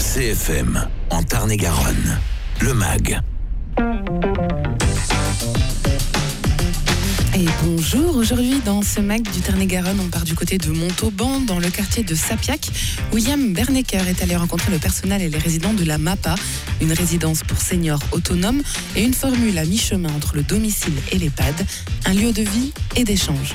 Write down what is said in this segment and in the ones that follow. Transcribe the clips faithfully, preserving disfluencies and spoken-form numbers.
C F M, en Tarn-et-Garonne, le M A G. Et bonjour, aujourd'hui dans ce M A G du Tarn-et-Garonne, on part du côté de Montauban, dans le quartier de Sapiac. William Bernecker est allé rencontrer le personnel et les résidents de la MAPA, une résidence pour seniors autonomes et une formule à mi-chemin entre le domicile et l'EHPAD, un lieu de vie et d'échange.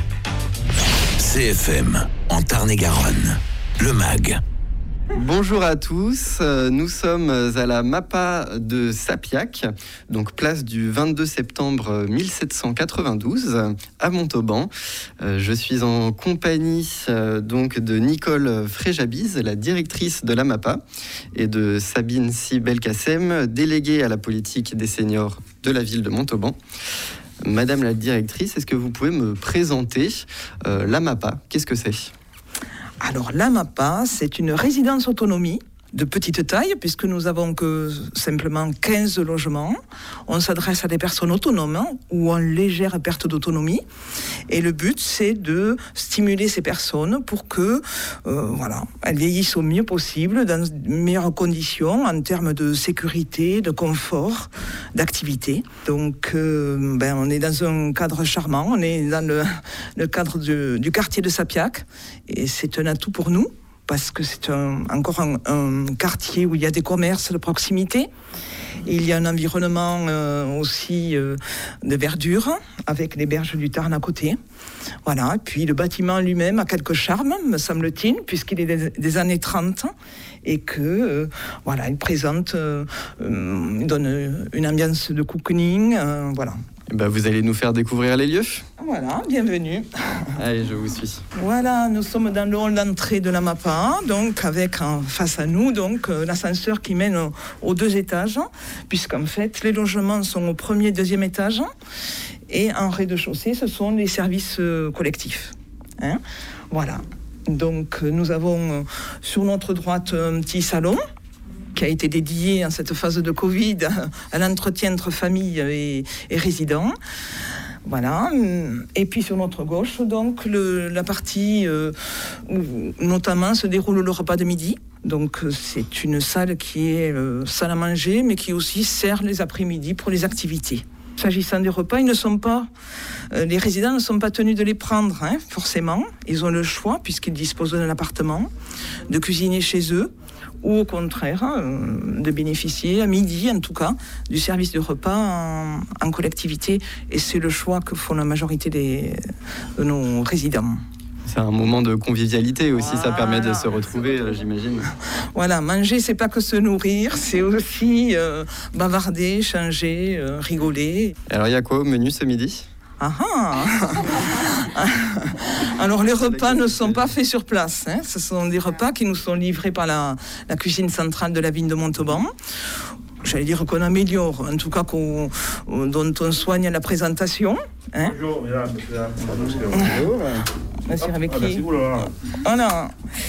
C F M, en Tarn-et-Garonne, le M A G. Bonjour à tous, nous sommes à la MAPA de Sapiac, donc place du vingt-deux septembre mille sept cent quatre-vingt-douze à Montauban. Je suis en compagnie donc de Nicole Fréjabiz, la directrice de la MAPA, et de Sabine Si-Belkacem, déléguée à la politique des seniors de la ville de Montauban. Madame la directrice, est-ce que vous pouvez me présenter euh, la MAPA ? Qu'est-ce que c'est ? Alors la MAPA, c'est une résidence autonomie de petite taille, puisque nous avons que simplement quinze logements. On s'adresse à des personnes autonomes ou en légère perte d'autonomie. Et le but, c'est de stimuler ces personnes pour que, euh, voilà, elles vieillissent au mieux possible, dans de meilleures conditions en termes de sécurité, de confort, d'activité. Donc, euh, ben, on est dans un cadre charmant. On est dans le, le cadre du, du quartier de Sapiac. Et c'est un atout pour nous, parce que c'est un, encore un, un quartier où il y a des commerces de proximité. Et il y a un environnement euh, aussi euh, de verdure, avec les berges du Tarn à côté. Voilà. Et puis le bâtiment lui-même a quelques charmes, me semble-t-il, puisqu'il est des, des années trente et que euh, voilà, il présente, euh, euh, il donne une ambiance de cocooning, euh, voilà. Ben, vous allez nous faire découvrir les lieux ? Voilà, bienvenue. Allez, je vous suis. Voilà, nous sommes dans le hall d'entrée de la MAPA, donc avec en face à nous donc euh, l'ascenseur qui mène aux, aux deux étages, puisqu'en fait les logements sont au premier et deuxième étage, et en rez-de-chaussée ce sont les services euh, collectifs. Hein, voilà. Donc euh, nous avons euh, sur notre droite un petit salon qui a été dédié en cette phase de Covid à l'entretien entre famille et, et résidents. Voilà. Et puis sur notre gauche, donc le, la partie euh, où notamment se déroule le repas de midi. Donc c'est une salle qui est euh, salle à manger, mais qui aussi sert les après-midi pour les activités. S'agissant des repas, ils ne sont pas, euh, les résidents ne sont pas tenus de les prendre, hein, forcément. Ils ont le choix, puisqu'ils disposent d'un appartement, de cuisiner chez eux, ou au contraire, euh, de bénéficier, à midi en tout cas, du service de repas en, en collectivité. Et c'est le choix que font la majorité des, de nos résidents. C'est un moment de convivialité aussi, voilà. Ça permet de se retrouver, euh, j'imagine. Voilà, manger, c'est pas que se nourrir, c'est aussi euh, bavarder, changer, euh, rigoler. Alors, il y a quoi au menu ce midi ? Ah ah. Alors les repas ne sont pas faits sur place, hein. Ce sont des repas qui nous sont livrés par la, la cuisine centrale de la ville de Montauban. J'allais dire qu'on améliore, en tout cas qu'on, dont on soigne la présentation. Hein. Bonjour, mesdames, bonjour. Monsieur avec qui ? Voilà.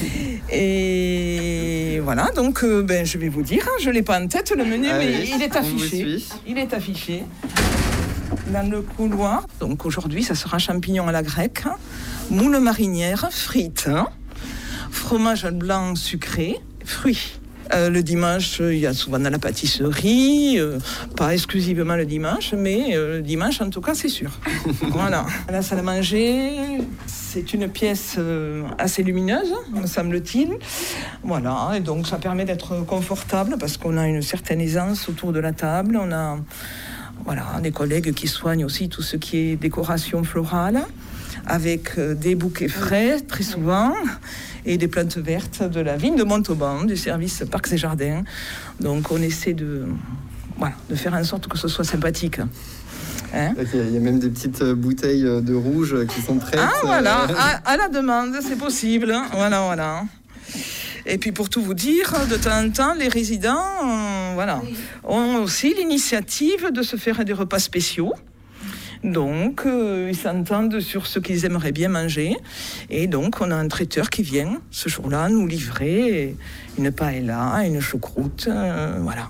Et voilà, donc euh, ben, je vais vous dire, je ne l'ai pas en tête le menu, ah, mais oui, il est affiché. Il est affiché. Dans le couloir. Donc aujourd'hui, ça sera champignons à la grecque, moule marinière, frites, hein, fromage blanc sucré, fruits. Euh, le dimanche, il y a souvent de la pâtisserie, euh, pas exclusivement le dimanche, mais euh, le dimanche, en tout cas, c'est sûr. Voilà. La salle à manger, c'est une pièce euh, assez lumineuse, me semble-t-il. Voilà, et donc ça permet d'être confortable parce qu'on a une certaine aisance autour de la table. On a Voilà, des collègues qui soignent aussi tout ce qui est décoration florale, avec des bouquets frais, très souvent, et des plantes vertes de la ville de Montauban, du service Parcs et Jardins. Donc on essaie de, voilà, de faire en sorte que ce soit sympathique. Hein, okay, il y a même des petites bouteilles de rouge qui sont prêtes. Ah voilà, à, à la demande, c'est possible. Voilà, voilà. Et puis pour tout vous dire, de temps en temps, les résidents euh, voilà, ont aussi l'initiative de se faire des repas spéciaux. Donc, euh, ils s'entendent sur ce qu'ils aimeraient bien manger. Et donc, on a un traiteur qui vient, ce jour-là, nous livrer une paella, une choucroute, euh, voilà.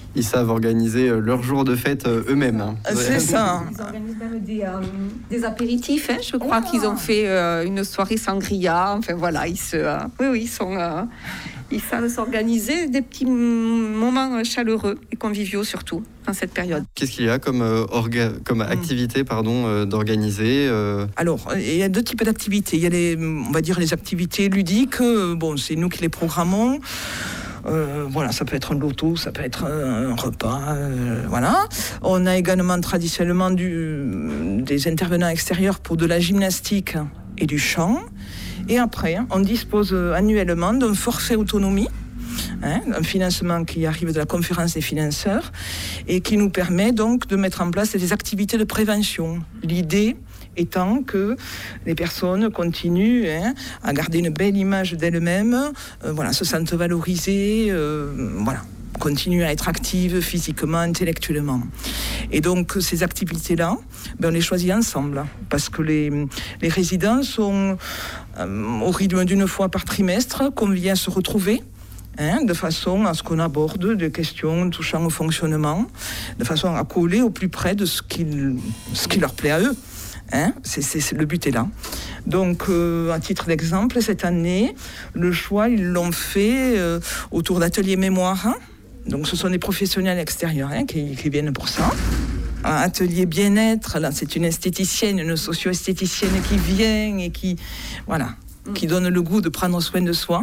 ils savent organiser leur jour de fête eux-mêmes. Hein. C'est ça. Ils organisent même des, euh, des apéritifs. Hein. Je crois oh. qu'ils ont fait euh, une soirée sangria. Enfin voilà, ils se, euh, oui, oui, ils sont, euh, ils savent s'organiser des petits moments chaleureux et conviviaux surtout dans cette période. Qu'est-ce qu'il y a comme, euh, orga- comme activité pardon, euh, d'organiser euh... Alors, il y a deux types d'activités. Il y a les, on va dire les activités ludiques. Bon, c'est nous qui les programmons. Euh, voilà, ça peut être un loto, ça peut être un repas, euh, voilà. On a également traditionnellement du, des intervenants extérieurs pour de la gymnastique et du chant. Et après, on dispose annuellement d'un forfait autonomie, hein, un financement qui arrive de la conférence des financeurs et qui nous permet donc de mettre en place des activités de prévention. L'idée étant que les personnes continuent hein, à garder une belle image d'elles-mêmes, euh, voilà, se sentent valorisées, euh, voilà, continuent à être actives physiquement, intellectuellement. Et donc ces activités-là, ben, on les choisit ensemble, parce que les, les résidents sont euh, au rythme d'une fois par trimestre, qu'on vient se retrouver, hein, de façon à ce qu'on aborde des questions touchant au fonctionnement, de façon à coller au plus près de ce qui, ce qui leur plaît à eux. Hein, c'est, c'est, c'est, le but est là. Donc, euh, à titre d'exemple, cette année, le choix, ils l'ont fait euh, autour d'ateliers mémoire. Hein. Donc, ce sont des professionnels extérieurs hein, qui, qui viennent pour ça. Un atelier bien-être, là, c'est une esthéticienne, une socio-esthéticienne qui vient et qui, voilà, qui donne le goût de prendre soin de soi.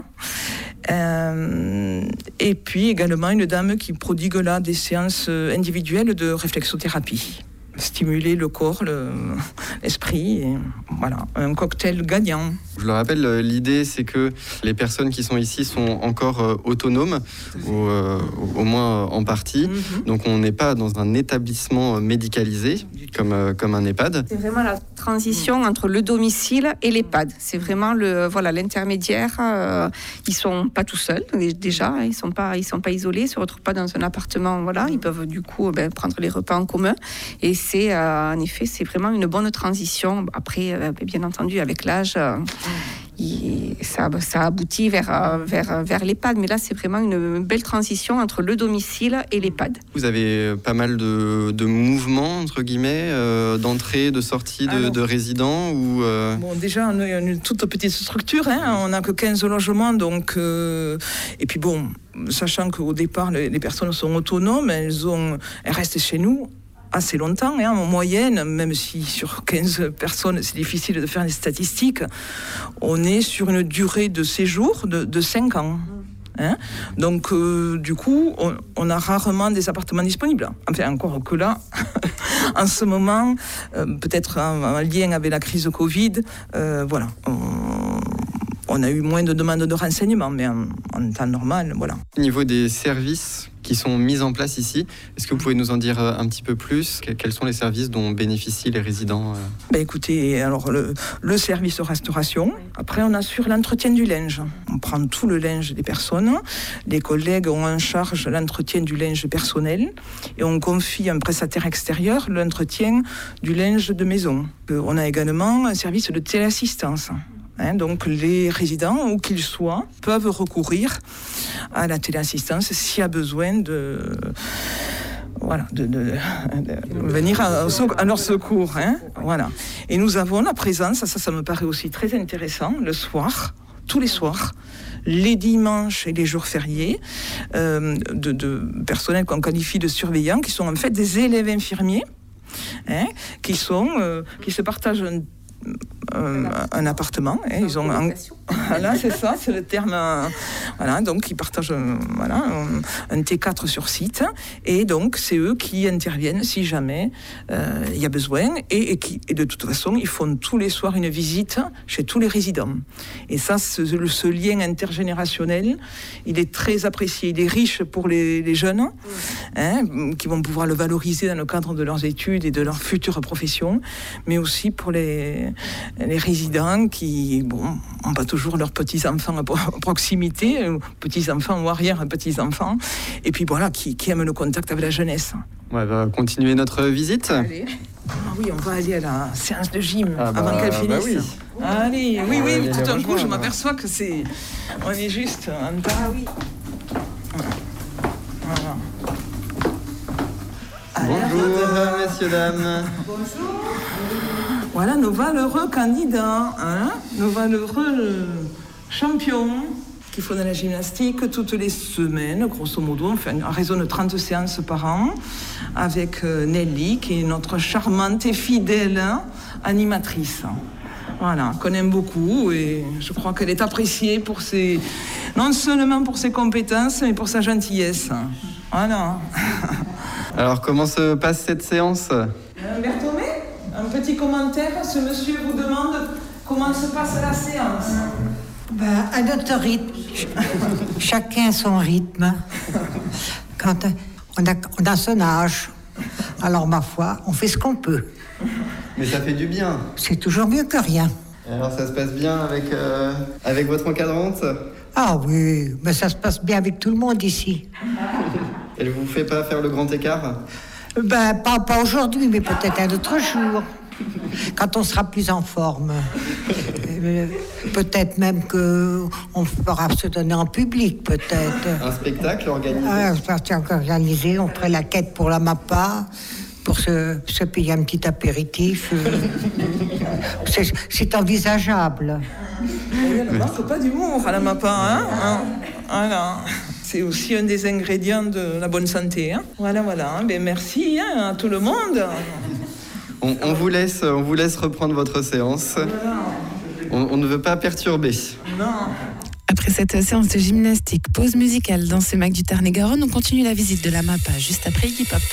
Euh, et puis, également, une dame qui prodigue là des séances individuelles de réflexothérapie. Stimuler le corps, le, l'esprit, et voilà, un cocktail gagnant. Je le rappelle, l'idée c'est que les personnes qui sont ici sont encore euh, autonomes, ou, euh, au moins en partie, mm-hmm. donc on n'est pas dans un établissement médicalisé comme, euh, comme un EHPAD. C'est vraiment la transition entre le domicile et l'EHPAD, c'est vraiment le, voilà, l'intermédiaire, euh, ils sont pas tout seuls déjà, ils sont pas, ils sont pas isolés, ils se retrouvent pas dans un appartement, voilà, ils peuvent du coup ben, prendre les repas en commun, et c'est euh, en effet c'est vraiment une bonne transition. Après euh, bien entendu avec l'âge euh, il, ça, ça aboutit vers, euh, vers, vers l'EHPAD, mais là c'est vraiment une belle transition entre le domicile et l'EHPAD. Vous avez pas mal de, de mouvements entre guillemets euh, d'entrée, de sortie de, Alors, de résidents ou euh... Bon, déjà on a une toute petite structure, hein, on n'a que quinze logements, donc euh, et puis bon, sachant qu'au départ les, les personnes sont autonomes, elles, ont, elles restent chez nous assez longtemps, hein, en moyenne, même si sur quinze personnes, c'est difficile de faire des statistiques, on est sur une durée de séjour de, de cinq ans. Hein. Donc, euh, du coup, on, on a rarement des appartements disponibles. Enfin, encore que là, en ce moment, euh, peut-être en, en lien avec la crise Covid, euh, voilà, on, on a eu moins de demandes de renseignements, mais en, en temps normal, voilà. Au niveau des services qui sont mis en place ici, est-ce que vous pouvez nous en dire un petit peu plus ? Quels sont les services dont bénéficient les résidents ? Ben écoutez, alors le, le service de restauration. Après, on assure l'entretien du linge. On prend tout le linge des personnes. Les collègues ont en charge l'entretien du linge personnel et on confie à un prestataire extérieur l'entretien du linge de maison. On a également un service de téléassistance. Hein, donc les résidents, où qu'ils soient, peuvent recourir à la téléassistance s'il y a besoin de, voilà, de, de, de venir à, à leur secours. Hein, voilà. Et nous avons la présence, ça, ça me paraît aussi très intéressant, le soir, tous les soirs, les dimanches et les jours fériés, euh, de, de personnels qu'on qualifie de surveillants, qui sont en fait des élèves infirmiers, hein, qui, sont, euh, qui se partagent un Euh, un appartement, hein, ils ont un... voilà, c'est ça, c'est le terme. Euh, voilà, donc ils partagent euh, voilà, un, un T quatre sur site, et donc c'est eux qui interviennent si jamais euh, il y a besoin, et, et, qui, et de toute façon ils font tous les soirs une visite chez tous les résidents. Et ça, ce, ce lien intergénérationnel, il est très apprécié, il est riche pour les, les jeunes, hein, qui vont pouvoir le valoriser dans le cadre de leurs études et de leur future profession, mais aussi pour les les résidents qui bon, n'ont pas toujours leurs petits-enfants à proximité, petits-enfants ou arrière-petits-enfants, et puis voilà, qui, qui aiment le contact avec la jeunesse. On va continuer notre visite. Allez. Ah oui, on va aller à la séance de gym ah bah, avant qu'elle finisse. Bah oui. Allez, oui, oui, Allez, tout d'un coup, rejoindre. je m'aperçois que c'est... On est juste en temps. Ah oui. Voilà. Bonjour, messieurs, dames. Bonjour. Voilà nos valeureux candidats, hein, nos valeureux champions qui font de la gymnastique toutes les semaines, grosso modo. On fait un réseau de trente séances par an avec Nelly, qui est notre charmante et fidèle animatrice. Voilà, qu'on aime beaucoup et je crois qu'elle est appréciée pour ses, non seulement pour ses compétences, mais pour sa gentillesse. Voilà. Alors, comment se passe cette séance ? Euh, Berthomé, un petit commentaire. Ce monsieur vous demande comment se passe la séance. Ben, à notre rythme. Chacun son rythme. Quand on a, on a son âge, alors ma foi, on fait ce qu'on peut. Mais ça fait du bien. C'est toujours mieux que rien. Alors, ça se passe bien avec, euh, avec votre encadrante ? Ah oui, mais ça se passe bien avec tout le monde ici. Elle vous fait pas faire le grand écart ? Ben, pas, pas aujourd'hui, mais peut-être un autre jour. Quand on sera plus en forme. Euh, peut-être même qu'on fera se donner en public, peut-être. Un spectacle organisé ? Ah, un spectacle organisé, on ferait la quête pour la MAPA, pour se, se payer un petit apéritif. c'est, c'est envisageable. Il ne manque pas d'humour à la MAPA, hein, hein voilà. C'est aussi un des ingrédients de la bonne santé. Hein. Voilà, voilà. Ben, merci hein, à tout le monde. On, on, vous laisse, on vous laisse reprendre votre séance. On, on ne veut pas perturber. Non. Après cette séance de gymnastique, pause musicale dans ce Mac du Tarn-et-Garonne, on continue la visite de la MAPA juste après Iggy Pop.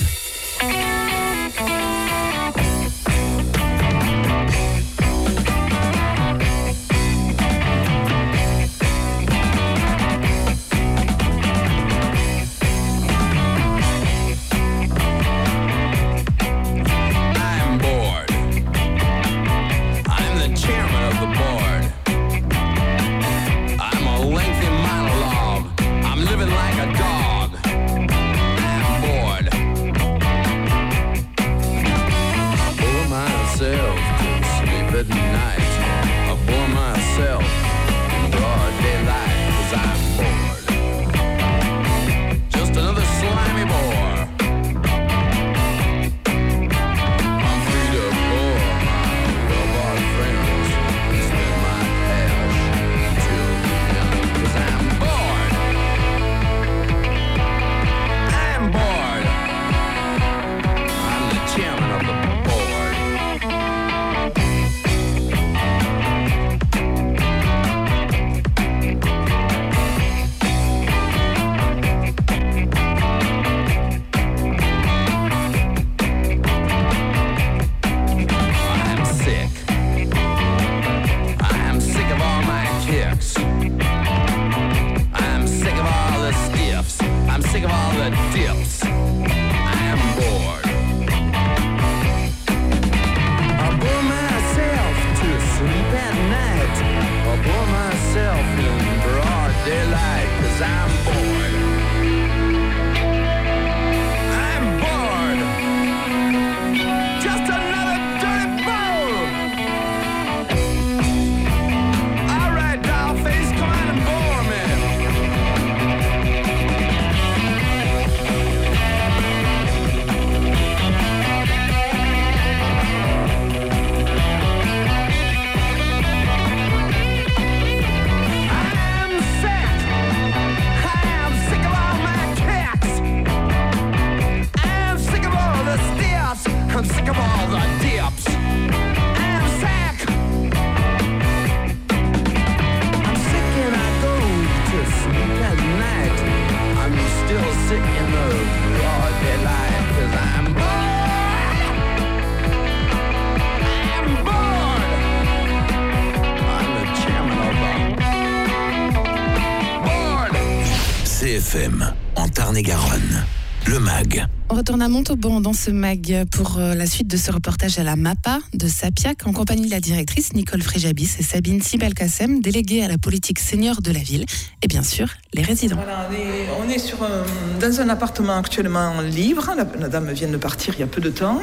C F M, en Tarn-et-Garonne, le MAG. On retourne à Montauban dans ce MAG pour la suite de ce reportage à la MAPA de Sapiac en compagnie de la directrice Nicole Fréjabis et Sabine Sibelkacem, déléguée à la politique senior de la ville et bien sûr les résidents. Voilà, on est, on est sur un, dans un appartement actuellement libre, la, la dame vient de partir il y a peu de temps.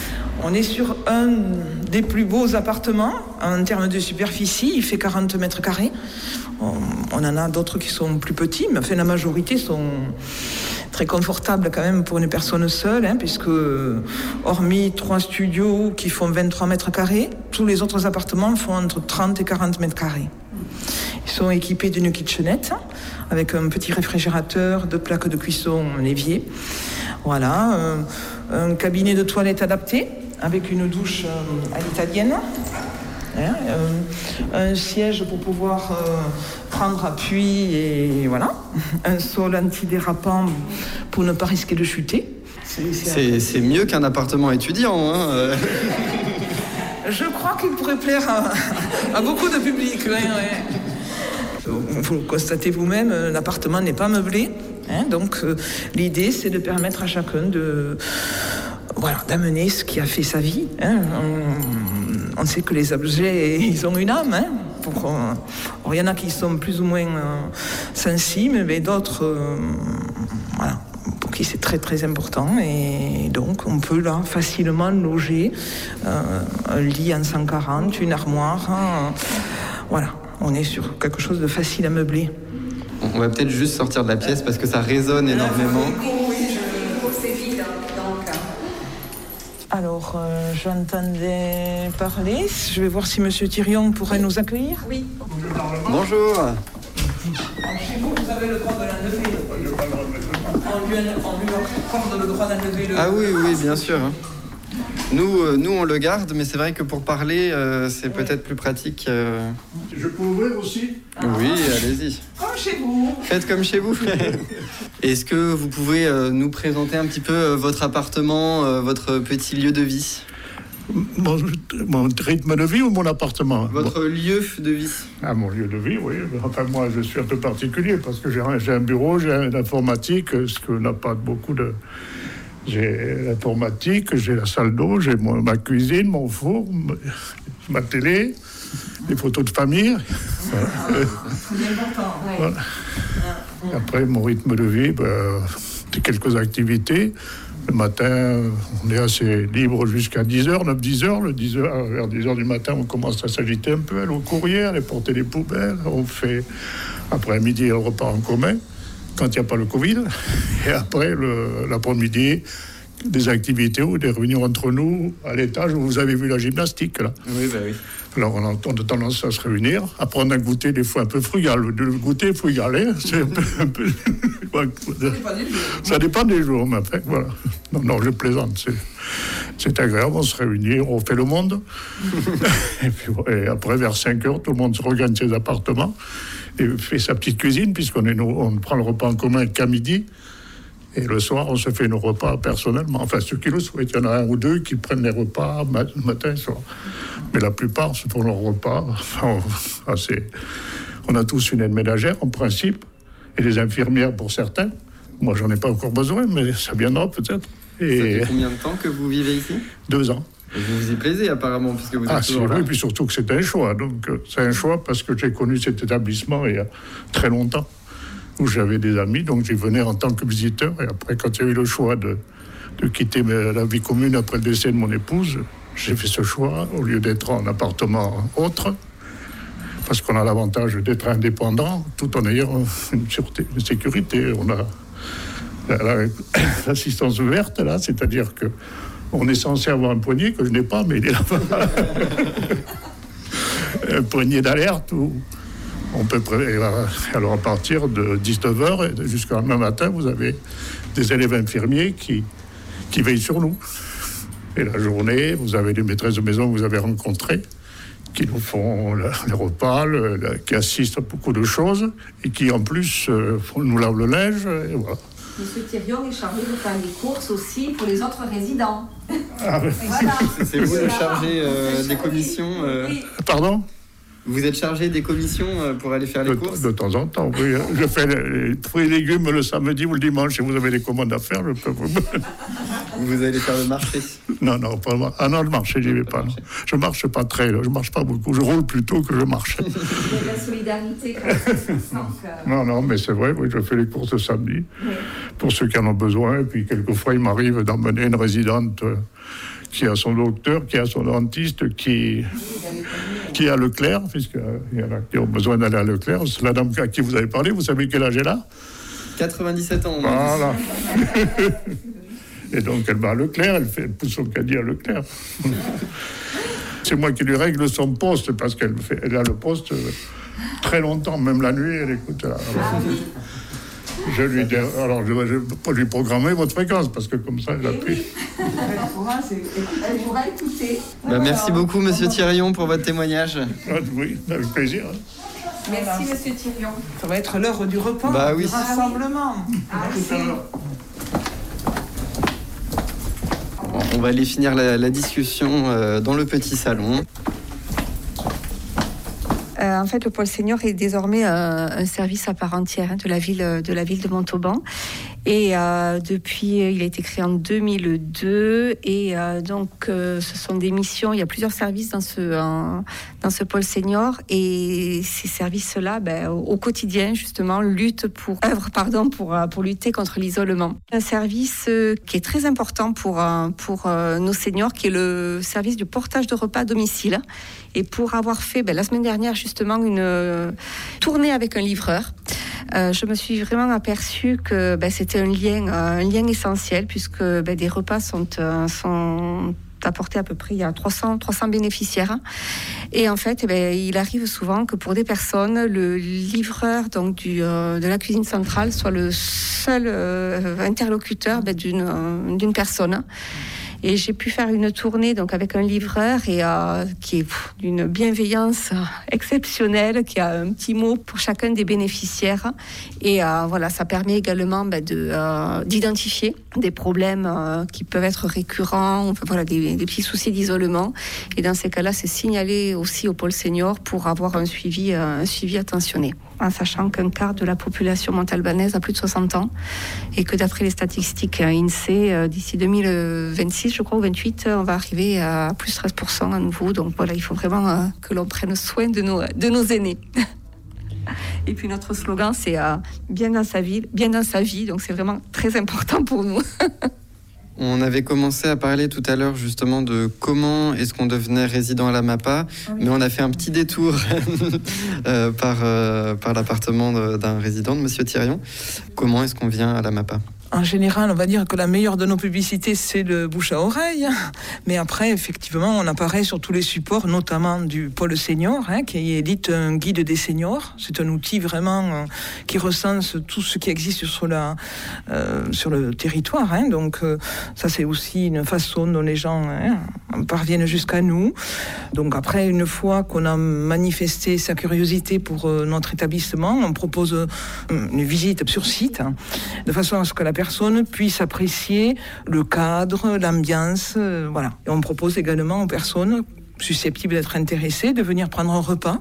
On est sur un des plus beaux appartements en termes de superficie, il fait quarante mètres carrés. On, on en a d'autres qui sont plus petits, mais enfin la majorité sont très confortable quand même pour une personne seule, hein, puisque hormis trois studios qui font vingt-trois mètres carrés, tous les autres appartements font entre trente et quarante mètres carrés. Ils sont équipés d'une kitchenette avec un petit réfrigérateur, deux plaques de cuisson, un évier. Voilà, euh, un cabinet de toilette adapté avec une douche euh, à l'italienne. Hein, euh, un siège pour pouvoir euh, prendre appui et voilà. Un sol antidérapant pour ne pas risquer de chuter. C'est, c'est, c'est mieux qu'un appartement étudiant. Hein. Je crois qu'il pourrait plaire à, à beaucoup de public. Ouais, ouais. Vous le constatez vous-même, l'appartement n'est pas meublé. Hein, donc euh, l'idée, c'est de permettre à chacun de, voilà, d'amener ce qui a fait sa vie. Hein. On, on sait que les objets, ils ont une âme. Hein, pour, euh, il y en a qui sont plus ou moins euh, sensibles, mais d'autres, euh, voilà, pour qui c'est très très important. Et donc on peut là facilement loger euh, un lit en cent quarante, une armoire. Hein, voilà, on est sur quelque chose de facile à meubler. On va peut-être juste sortir de la pièce parce que ça résonne énormément. Alors, euh, j'entendais parler. Je vais voir si M. Thirion pourrait nous accueillir. Oui. Bonjour. Alors, chez vous, vous avez le droit de l'enlever. On lui, on lui accorde le droit d'enlever le... Ah oui, oui, bien sûr. Nous, euh, nous, on le garde, mais c'est vrai que pour parler, euh, c'est ouais. peut-être plus pratique. Euh... Je peux ouvrir aussi ? Ah. Oui, allez-y. Comme chez vous. Faites comme chez vous. Est-ce que vous pouvez euh, nous présenter un petit peu euh, votre appartement, euh, votre petit lieu de vie ? Mon, mon rythme de vie ou mon appartement ? Votre bon. lieu de vie. Ah, mon lieu de vie, oui. Enfin, moi, je suis un peu particulier parce que j'ai un, j'ai un bureau, j'ai un informatique, ce que n'a pas beaucoup de... J'ai l'informatique, j'ai la salle d'eau, j'ai mon, ma cuisine, mon four, ma télé, les photos de famille. Voilà. C'est important. Voilà. Après, mon rythme de vie, ben, c'est quelques activités. Le matin, on est assez libre jusqu'à dix heures, neuf dix heures. Le dix heures, vers dix heures du matin, on commence à s'agiter un peu, aller au courrier, aller porter les poubelles. On fait, après midi, le repas en commun, quand il n'y a pas le Covid. Et après, le, l'après-midi, des activités ou des réunions entre nous à l'étage où vous avez vu la gymnastique, là. Oui, bah oui. Alors, on a, on a tendance à se réunir, à prendre un goûter des fois un peu frugal. Le goûter frugal, hein, c'est un peu... Un peu ça dépend des jours, mais enfin, voilà. Non, non, je plaisante. C'est, c'est agréable, on se réunit, on fait le monde. et, puis, et après, vers cinq heures, tout le monde se regagne ses appartements et fait sa petite cuisine, puisqu'on est, on prend le repas en commun qu'à midi. Et le soir, on se fait nos repas personnellement. Enfin, ceux qui le souhaitent. Il y en a un ou deux qui prennent les repas matin et soir. Mais la plupart se font leurs repas. Enfin, on, assez... on a tous une aide ménagère, en principe, et des infirmières pour certains. Moi, j'en ai pas encore besoin, mais ça viendra peut-être. Et... Ça fait combien de temps que vous vivez ici ? Deux ans. Et vous vous y plaisez apparemment, puisque vous êtes ah, toujours c'est, là. Oui, puis surtout que c'est un choix. Donc, c'est un choix parce que j'ai connu cet établissement il y a très longtemps, où j'avais des amis, donc j'y venais en tant que visiteur. Et après, quand il y a eu le choix de, de quitter la vie commune après le décès de mon épouse, j'ai fait ce choix, au lieu d'être en appartement autre, parce qu'on a l'avantage d'être indépendant, tout en ayant une sûreté, une sécurité. On a la, la, l'assistance ouverte, là, c'est-à-dire que on est censé avoir un poignet, que je n'ai pas, mais il est là-bas. Un poignet d'alerte où on peut... Alors, à partir de dix-neuf heures jusqu'au lendemain matin, vous avez des élèves infirmiers qui, qui veillent sur nous. Et la journée, vous avez des maîtresses de maison que vous avez rencontrées, qui nous font les repas, le, le, qui assistent à beaucoup de choses, et qui, en plus, euh, nous lavent le linge, et voilà. Monsieur Thirion est chargé de faire les courses aussi pour les autres résidents. Ah, oui. Voilà. C'est, c'est vous le chargé euh, des commissions euh... Oui. Pardon ? Vous êtes chargé des commissions pour aller faire les de, courses ? De temps en temps, oui. Je fais les, les fruits et légumes le samedi ou le dimanche, et vous avez des commandes à faire, je peux vous... Vous allez faire le marché ? Non, non, pas le... Ah non, le marché, j'y vais pas. Non. Je marche pas très, là. Je marche pas beaucoup. Je roule plutôt que je marche. Il y a de la solidarité quand même. Que... Non, non, mais c'est vrai, oui, je fais les courses le samedi, oui. Pour ceux qui en ont besoin. Et puis, quelquefois, il m'arrive d'emmener une résidente euh, qui a son docteur, qui a son dentiste, qui... qui est à Leclerc, puisqu'il y en a qui ont besoin d'aller à Leclerc. C'est la dame à qui vous avez parlé, vous savez quel âge elle a ? quatre-vingt-dix-sept ans. On a Voilà. Et donc, elle va à Leclerc, elle, fait, elle pousse son caddie à Leclerc. C'est moi qui lui règle son poste, parce qu'elle fait, elle a le poste très longtemps, même la nuit, elle écoute. Alors, je lui dis, alors je vais lui programmer votre fréquence, parce que comme ça, elle appuie. Elle pourra écouter. Bah, merci beaucoup, monsieur Thirion, pour votre témoignage. Ah, oui, avec plaisir. Merci, monsieur Thirion. Ça va être l'heure du repas, Bah oui. du rassemblement. Ah, On va aller finir la, la discussion euh, dans le petit salon. Euh, en fait, le pôle senior est désormais euh, un service à part entière hein, de la ville de la ville de Montauban. Et euh, depuis, il a été créé en deux mille deux. Et euh, donc, euh, ce sont des missions. Il y a plusieurs services dans ce en, dans ce pôle senior. Et ces services-là, ben, au, au quotidien, justement, luttent pour œuvrent, pardon, pour pour lutter contre l'isolement. Un service euh, qui est très important pour euh, pour euh, nos seniors, qui est le service du portage de repas à domicile. Et pour avoir fait ben, la semaine dernière justement une euh, tournée avec un livreur, euh, je me suis vraiment aperçue que ben, c'était un lien, euh, un lien essentiel, puisque ben, des repas sont, euh, sont apportés à peu près, il y a trois cents, trois cents bénéficiaires. Et en fait, eh ben, il arrive souvent que pour des personnes, le livreur donc, du, euh, de la cuisine centrale soit le seul euh, interlocuteur ben, d'une, euh, d'une personne. Et j'ai pu faire une tournée donc avec un livreur et euh, qui est pff, d'une bienveillance exceptionnelle, qui a un petit mot pour chacun des bénéficiaires. Et euh, voilà, ça permet également bah, de euh, d'identifier des problèmes euh, qui peuvent être récurrents, enfin, voilà, des, des petits soucis d'isolement. Et dans ces cas-là, c'est signalé aussi au pôle senior pour avoir un suivi, euh, un suivi attentionné. En sachant qu'un quart de la population montalbanaise a plus de soixante ans et que d'après les statistiques INSEE, d'ici deux mille vingt-six, je crois, ou vingt-huit, on va arriver à plus treize pour cent à nouveau. Donc voilà, il faut vraiment que l'on prenne soin de nos, de nos aînés. Et puis notre slogan, c'est euh, bien dans sa vie, bien dans sa vie. Donc c'est vraiment très important pour nous. On avait commencé à parler tout à l'heure justement de comment est-ce qu'on devenait résident à la MAPA, oui. Mais on a fait un petit détour euh, par, euh, par l'appartement de, d'un résident, de monsieur Thirion. Comment est-ce qu'on vient à la MAPA ? En général, on va dire que la meilleure de nos publicités, c'est le bouche à oreille. Mais après, effectivement, on apparaît sur tous les supports, notamment du pôle senior, hein, qui édite un guide des seniors. C'est un outil vraiment euh, qui recense tout ce qui existe sur, la, euh, sur le territoire. Hein. Donc, euh, ça, c'est aussi une façon dont les gens hein, parviennent jusqu'à nous. Donc, après, une fois qu'on a manifesté sa curiosité pour euh, notre établissement, on propose euh, une visite sur site, hein, de façon à ce que la personne personne puisse apprécier le cadre, l'ambiance, euh, voilà. Et on propose également aux personnes susceptibles d'être intéressées de venir prendre un repas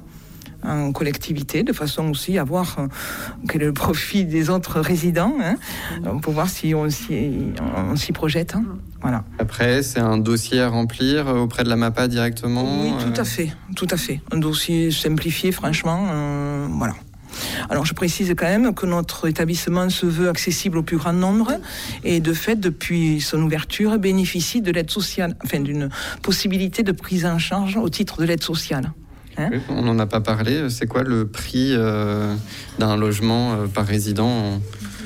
en collectivité, de façon aussi à voir euh, quel est le profit des autres résidents, hein, pour voir si on s'y, on s'y projette. Hein. Voilà. Après, c'est un dossier à remplir auprès de la MAPA directement. Oui, tout à fait, tout à fait. Un dossier simplifié, franchement, euh, voilà. Alors je précise quand même que notre établissement se veut accessible au plus grand nombre et de fait depuis son ouverture bénéficie de l'aide sociale, enfin d'une possibilité de prise en charge au titre de l'aide sociale. Hein oui, on n'en a pas parlé, c'est quoi le prix euh, d'un logement euh, par résident ?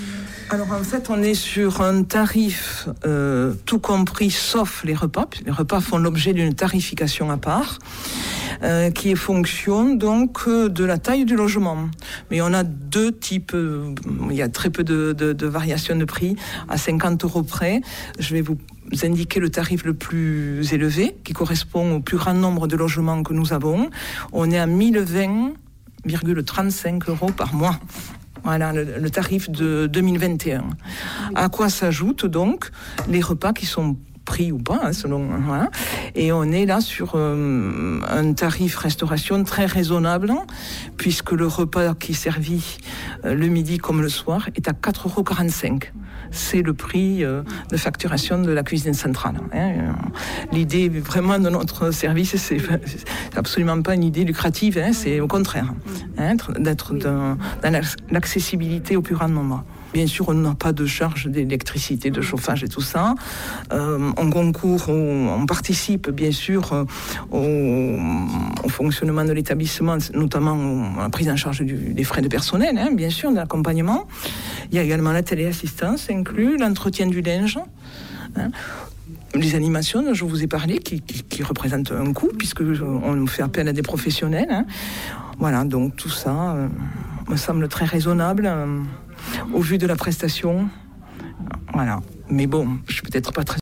Alors en fait, on est sur un tarif euh, tout compris sauf les repas. Les repas font l'objet d'une tarification à part euh, qui est fonction donc de la taille du logement. Mais on a deux types, euh, il y a très peu de, de, de variations de prix à cinquante euros près. Je vais vous indiquer le tarif le plus élevé qui correspond au plus grand nombre de logements que nous avons. On est à mille vingt virgule trente-cinq euros par mois. Voilà, le, le tarif de deux mille vingt et un. À quoi s'ajoutent donc les repas qui sont pris ou pas, hein, selon... Voilà. Et on est là sur euh, un tarif restauration très raisonnable, puisque le repas qui est servi euh, le midi comme le soir est à quatre euros quarante-cinq. C'est le prix euh, de facturation de la cuisine centrale. Hein. L'idée vraiment de notre service, c'est, c'est absolument pas une idée lucrative, hein, c'est au contraire, hein, d'être dans, dans l'accessibilité au plus grand nombre. Bien sûr, on n'a pas de charge d'électricité, de chauffage et tout ça. Euh, on concourt, on, on participe bien sûr euh, au, au fonctionnement de l'établissement, notamment à la prise en charge du, des frais de personnel, hein, bien sûr, de l'accompagnement. Il y a également la téléassistance inclus, l'entretien du linge. Hein. Les animations dont je vous ai parlé, qui, qui, qui représentent un coût, puisque on fait appel à des professionnels. Hein. Voilà, donc tout ça euh, me semble très raisonnable euh, au vu de la prestation. Voilà. Mais bon, je suis peut-être pas très